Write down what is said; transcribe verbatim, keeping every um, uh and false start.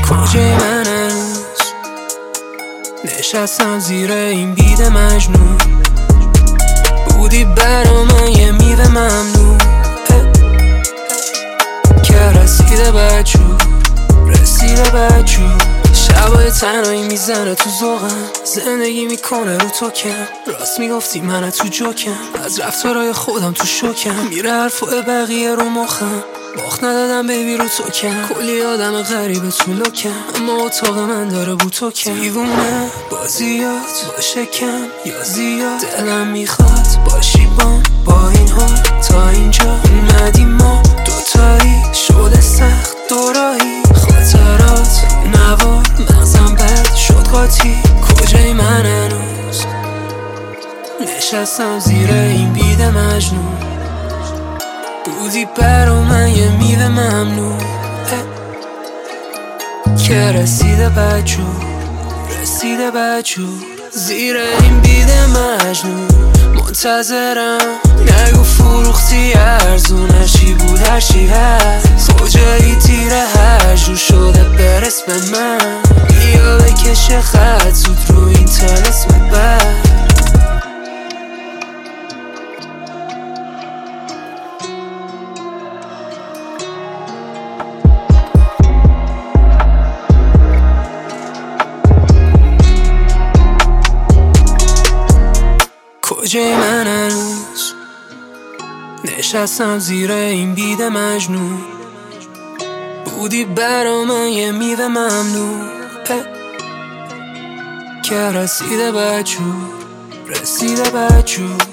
کجای من هنوز نشستم زیر این بید مجنون، بودی برا من یه میوه ممنون که رسیده بچو رسیده بچو. شبای تنهایی میزنه تو ذوقم، زندگی میکنه رو تو کم. راست میگفتی من تو جوکم، از رفتارهای خودم تو شوکم. میره حرفای بقیه رو مخم، باخت ندادم بیبی رو تو کم. کلی آدم غریبه تو لکم، اما اتاق من داره بو تو کم. دیوونه بازیات باشه کم یا زیاد، دلم میخواد باشی بام با این حال. تا اینجا اومدیم ما دوتایی، شده سخت دورایی خاطرات نوار. مغزم بد شد قاطی، کجای من هنوز نشستم زیر این بید مجنون، بودی برا من یه میوه ممنون که رسیده بچو رسیده بچو. زیر این بید مجنون منتظرم، نگو فروختی ارزون. هرچی بود هرچی هست، کجایی تیره هر جور شده برس به من. بیا بکشه خط زود رو این طلسم بد. کجای من هنوز نشستم زیر این بید مجنون، بودی برا من یه میوه ممنون که رسیده بچو رسیده بچو.